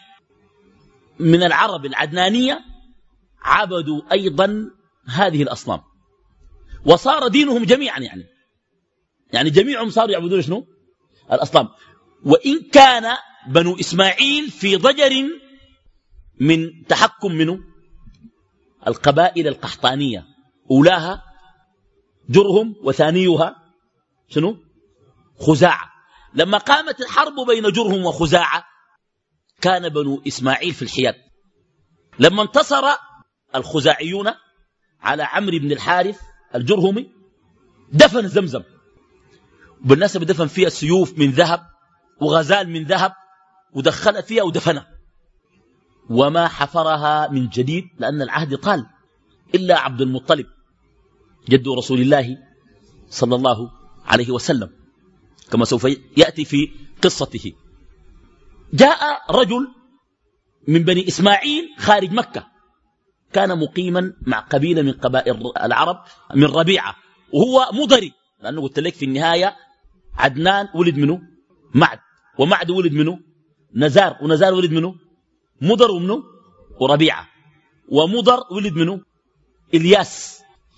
Speaker 2: من العرب العدنانية عبدوا أيضا هذه الأصنام، وصار دينهم جميعا يعني يعني جميعهم صاروا يعبدون شنو؟ الأصنام. وإن كان بنو إسماعيل في ضجر من تحكم منه القبائل القحطانية، أولاها جرهم وثانيها شنو؟ خزاعة. لما قامت الحرب بين جرهم وخزاعة كان بنو إسماعيل في الحياد. لما انتصر الخزاعيون على عمرو بن الحارث الجرهمي دفن زمزم، بالنسبة دفن فيها سيوف من ذهب وغزال من ذهب، ودخل فيها ودفنها، وما حفرها من جديد لأن العهد طال، إلا عبد المطلب جد رسول الله صلى الله عليه وسلم، كما سوف يأتي في قصته. جاء رجل من بني إسماعيل خارج مكة، كان مقيما مع قبيلة من قبائل العرب من ربيعة، وهو مضري، لأنه قلت لك في النهاية عدنان ولد منه معد، ومعد ولد منه نزار، ونزار ولد منه مضر ومنه وربيعة، ومضر ولد منه إلياس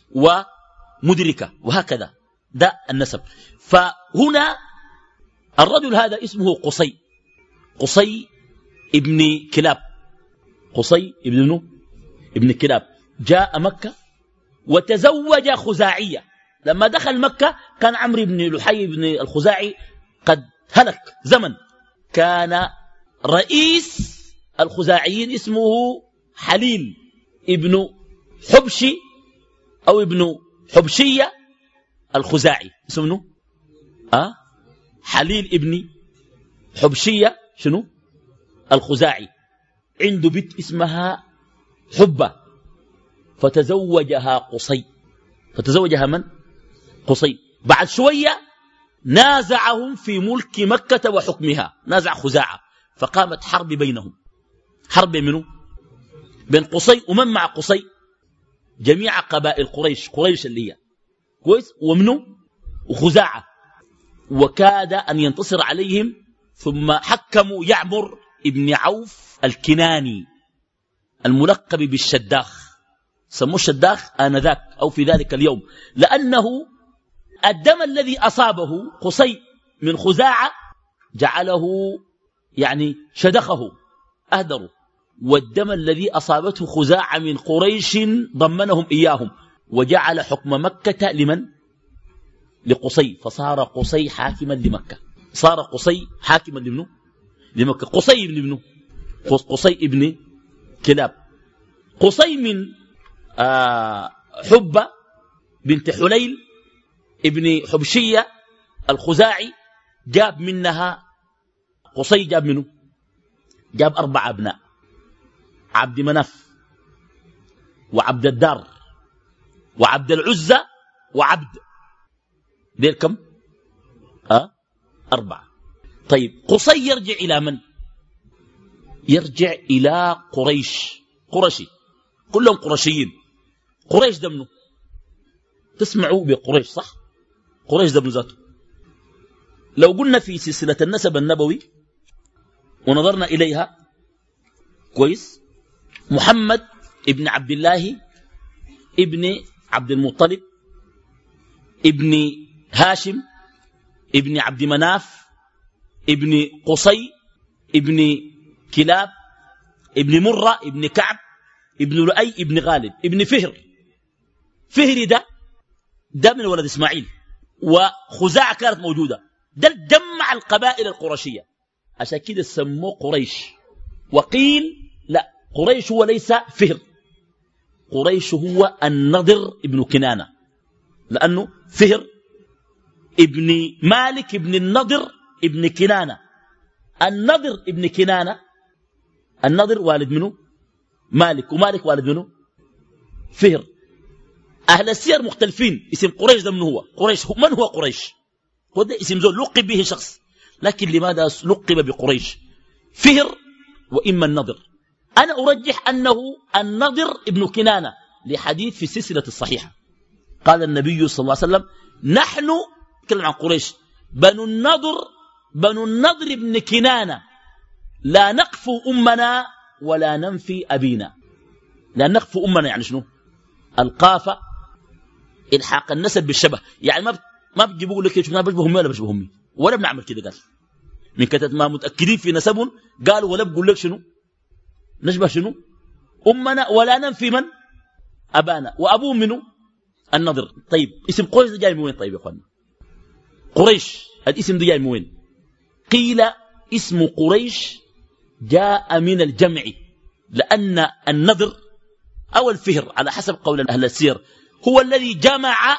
Speaker 2: ومدركة، وهكذا ده النسب. فهنا الرجل هذا اسمه قصي، قصي ابن كلاب، قصي ابن ابن كلاب جاء مكة وتزوج خزاعية. لما دخل مكة كان عمرو بن لحي بن الخزاعي قد هلك زمن، كان رئيس الخزاعيين اسمه حليل ابن حبشي أو ابن حبشية الخزاعي، اسمه أه؟ حليل ابن حبشية شنو الخزاعي، عنده بنت اسمها حبة، فتزوجها قصي، فتزوجها من؟ قصي. بعد شوية نازعهم في ملك مكة وحكمها، نازع خزاعة، فقامت حرب بينهم. حرب منه؟ بين قصي ومن مع قصي؟ جميع قبائل قريش، قريش اللي هي كويس، ومنه وخزاعة، وكاد أن ينتصر عليهم. ثم حكموا يعمر ابن عوف الكناني الملقب بالشداخ، سموه الشداخ آنذاك أو في ذلك اليوم، لأنه الدم الذي أصابه قصي من خزاعة جعله يعني شدخه أهدره، والدم الذي أصابته خزاعة من قريش ضمنهم إياهم، وجعل حكم مكة لمن؟ لقصي، فصار قصي حاكما لمكة، صار قصي حاكما لمنه؟ لمكة. قصي ابن ابنه قصي ابن كلاب. قصي من آه حبة بنت حليل ابن حبشية الخزاعي، جاب منها قصي جاب منه جاب أربع أبناء، عبد مناف وعبد الدار وعبد العزة وعبد، دير كم؟ أه؟ أربعة. طيب قصي يرجع إلى من؟ يرجع إلى قريش، قرشي، كلهم قرشيين. قريش ده منه؟ تسمعوا بقريش صح؟ قريش ده من ذاته. لو قلنا في سلسلة النسب النبوي ونظرنا إليها كويس، محمد ابن عبد الله ابن عبد المطلب ابن هاشم ابن عبد مناف ابن قصي ابن كلاب ابن مرة ابن كعب ابن لؤي ابن غالب ابن فهر فهر ده ده من ولد إسماعيل، وخزاعة كانت موجودة، ده جمع القبائل القرشية، عشان كده سموه قريش. وقيل لا، قريش هو ليس فهر، قريش هو النضر ابن كنانة، لأنه فهر ابن مالك ابن النضر ابن كنانة. النضر ابن كنانة، النضر والد منه مالك، ومالك والد منه فهر. أهل السير مختلفين اسم قريش ده من هو قريش، من هو قريش؟ هو ده اسم زول لقب به شخص، لكن لماذا لقب بقريش؟ فهر وإما النضر. أنا أرجح أنه النضر ابن كنانة لحديث في السلسلة الصحيحة، قال النبي صلى الله عليه وسلم نحن نتكلم عن قريش بنو النضر بنو النضر ابن كنانة لا نقفو أمنا ولا ننفي أبينا. لا نقفو أمنا يعني شنو؟ القافة الحاق النسب بالشبه، يعني ما ما بيجي بيقول لك شفنا بشبه امي ولا بشبه امي، ولا بنعمل كده. قال من كتت ما متاكدين في نسبهم، قالوا ولا بقول لك شنو نشبه شنو امنا ولا ننفي من ابانا، وابوه منه النضر. طيب اسم قريش ده جاي من وين؟ طيب يا اخوانا قريش الاسم ده جاي من وين؟ قيل اسم قريش جاء من الجمع، لان النضر او الفهر على حسب قول اهل السير هو الذي جمع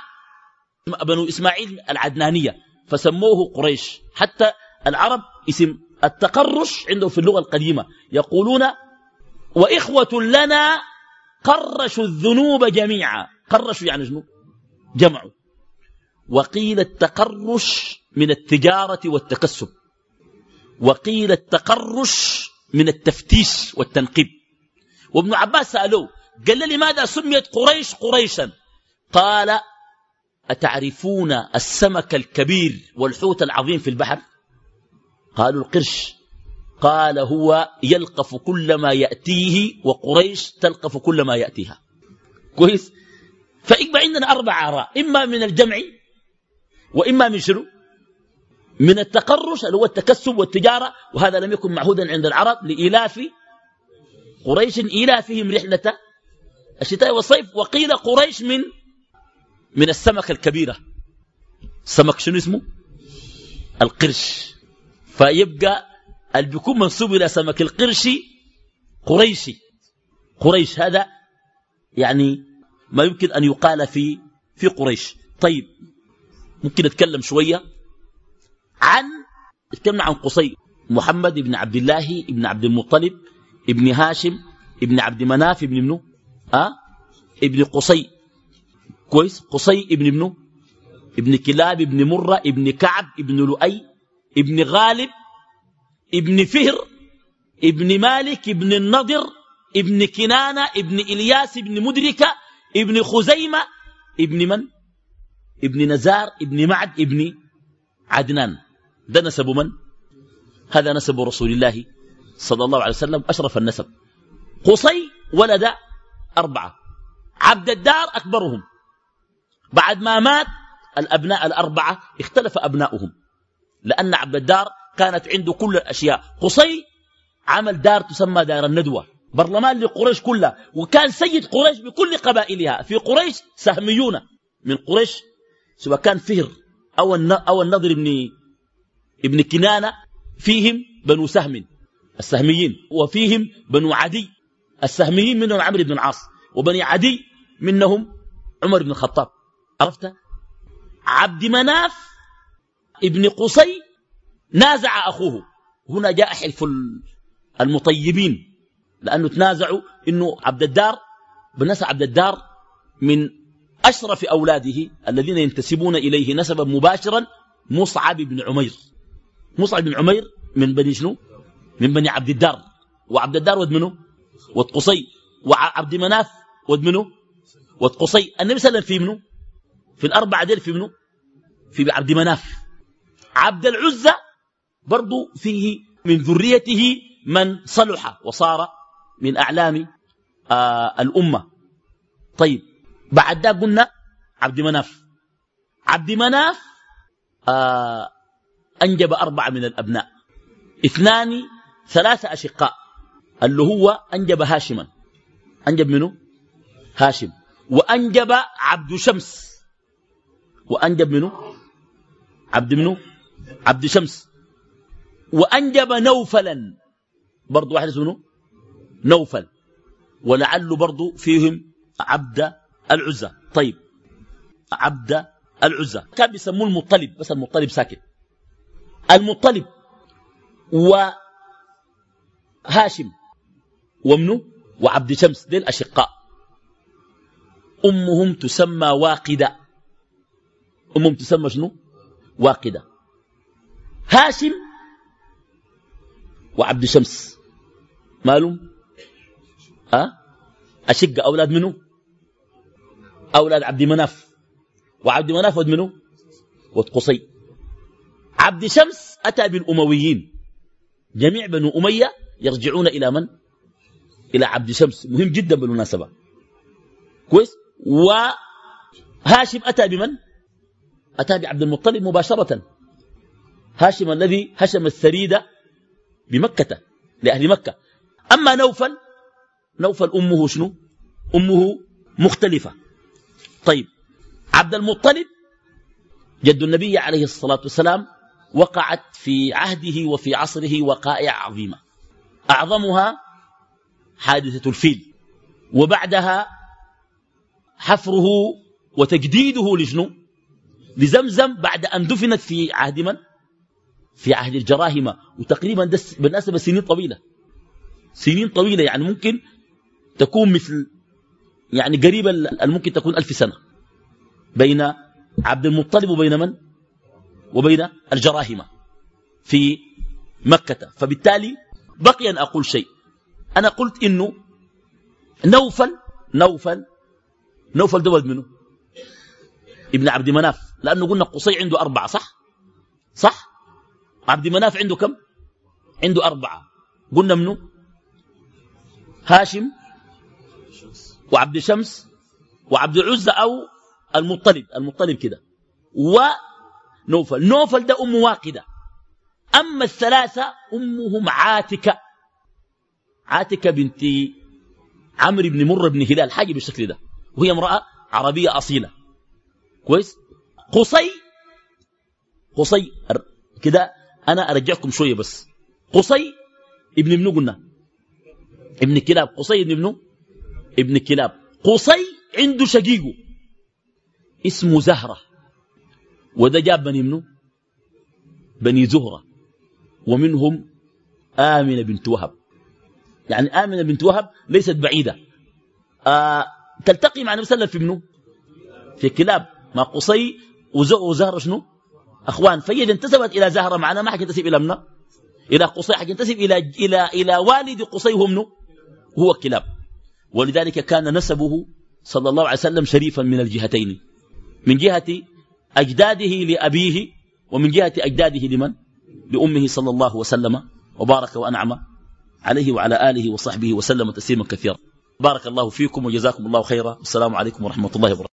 Speaker 2: بنو إسماعيل العدنانية فسموه قريش. حتى العرب اسم التقرش عندهم في اللغة القديمة يقولون وإخوة لنا قرشوا الذنوب جميعا. قرشوا يعني شنو؟ جمعوا. وقيل التقرش من التجارة والتكسب، وقيل التقرش من التفتيش والتنقيب. وابن عباس سألوه قال لي لماذا سميت قريش قريشا؟ قال أتعرفون السمك الكبير والحوت العظيم في البحر؟ قالوا القرش. قال هو يلقف كل ما يأتيه، وقريش تلقف كل ما يأتيها. كويس. فإقبع عندنا أربع آراء، إما من الجمع، وإما من شنو؟ من التقرش اللي هو التكسب والتجارة، وهذا لم يكن معهودا عند العرب لإلاف قريش إلافهم رحلة الشتاء والصيف. وقيل قريش من من السمكة الكبيرة. سمك شنو اسمه؟ القرش. فيبقى اللي بيكون منسوب إلى سمك القرش قريشي. قريش هذا يعني ما يمكن أن يقال في في قريش. طيب ممكن نتكلم شوية عن نتكلم عن قصي، محمد بن عبد الله بن عبد المطلب ابن هاشم ابن عبد مناف ابن منه أه؟ ابن قصي. كويس. قصي ابن ابنه ابن كلاب ابن مرة ابن كعب ابن لؤي ابن غالب ابن فهر ابن مالك ابن النضر ابن كنانة ابن إلياس ابن مدركة ابن خزيمة ابن من؟ ابن نزار ابن معد ابن عدنان. ده نسب من؟ هذا نسب رسول الله صلى الله عليه وسلم، أشرف النسب. قصي ولد أربعة، عبد الدار أكبرهم. بعد ما مات الأبناء الأربعة اختلف أبناؤهم، لأن عبد الدار كانت عنده كل الأشياء. قصي عمل دار تسمى دار الندوة، برلمان لقريش كلها، وكان سيد قريش بكل قبائلها. في قريش سهميون من قريش، سواء كان فهر أو أو النضر ابن ابن كنانة، فيهم بنو سهم السهميين، وفيهم بنو عدي السهميين، منهم عمرو بن العاص، وبني عدي منهم عمر بن الخطاب. عرفت؟ عبد مناف ابن قصي نازع أخوه. هنا جاء حلف المطيبين، لأنه تنازعوا إنه عبد الدار بنسى عبد الدار من أشرف أولاده الذين ينتسبون إليه نسبا مباشرا مصعب بن عمير. مصعب بن عمير من بني شنو؟ من بني عبد الدار. وعبد الدار ود منه؟ ود قصي. وعبد مناف ود منه؟ ود قصي. النبي صلى الله عليه وسلم في منه؟ في الأربعة ديل في منه؟ في عبد مناف. عبد العزة برضو فيه من ذريته من صلح وصار من أعلام آه الأمة. طيب بعد ده قلنا عبد مناف. عبد مناف آه أنجب أربعة من الأبناء، اثنان ثلاثة أشقاء، اللي هو أنجب هاشما. أنجب منه؟ هاشم. وأنجب عبد شمس. وأنجب منه عبد منه عبد شمس. وأنجب نوفلا، برضو واحد اسمه نوفل، ولعله برضو فيهم عبد العزى. طيب عبد العزى كان بيسموه المطلب، بس المطلب ساكت. المطلب وهاشم ومنه وعبد شمس ديل أشقاء. أمهم تسمى واقدة. أمهم تسمى شنو؟ واقدة. هاشم وعبد شمس مالهم أه؟ أشق أولاد منه؟ أولاد عبد مناف. وعبد مناف ود منه؟ ود قصي. عبد شمس أتى بالأمويين، جميع بنو أمية يرجعون إلى من؟ إلى عبد شمس، مهم جدا بالمناسبة. كويس. وهاشم أتى بمن؟ أتى بعبد المطلب مباشرة. هاشم الذي هشم الثريدة بمكة لأهل مكة. أما نوفل، نوفل أمه شنو؟ أمه مختلفة. طيب عبد المطلب جد النبي عليه الصلاة والسلام وقعت في عهده وفي عصره وقائع عظيمة، أعظمها حادثة الفيل، وبعدها حفره وتجديده لجنو لزمزم بعد أن دفنت في عهد من؟ في عهد الجراهمة. وتقريبا بالنسبة سنين طويلة، سنين طويلة، يعني ممكن تكون مثل يعني قريبا ممكن تكون ألف سنة بين عبد المطلب وبين من؟ وبين الجراهمة في مكة. فبالتالي بقي أن أقول شيء. أنا قلت إنه نوفل نوفل نوفل ده ولد منه؟ ابن عبد مناف، لأنه قلنا قصي عنده أربعة، صح؟ صح؟ عبد مناف عنده كم؟ عنده أربعة. قلنا منه؟ هاشم وعبد شمس وعبد العزى أو المطلب، المطلب كده، ونوفل. نوفل ده أم واقدة. أما الثلاثة أمهم عاتكة، عاتكة بنت عمرو بن مر بن هلال، حاجة بالشكل ده، وهي امرأة عربية أصيلة. كويس. قصي قصي كده أنا أرجعكم شوية بس. قصي ابن ابنه قلنا ابن كلاب. قصي ابن ابنه ابن كلاب. قصي عنده شقيقه اسمه زهرة، وده جاب بني ابنه بني زهرة، ومنهم آمنة بنت وهب. يعني آمنة بنت وهب ليست بعيدة، آه تلتقي مع النبي صلى الله عليه وسلم في ابنه في كلاب. ما قصي وزهرة شنو؟ أخوان. فإذا انتسبت إلى زهرة معنا ما حينتسب إلى منه إلى قصي، حينتسب إلى إلى إلى والد قصي وهو منه هو كلاب. ولذلك كان نسبه صلى الله عليه وسلم شريفا من الجهتين، من جهة أجداده لأبيه ومن جهة أجداده لمن؟ لأمه صلى الله وسلم وبارك وأنعم عليه وعلى آله وصحبه وسلم تسليما كثيرا. بارك الله فيكم وجزاكم الله خيرا. والسلام عليكم ورحمة الله وبركاته.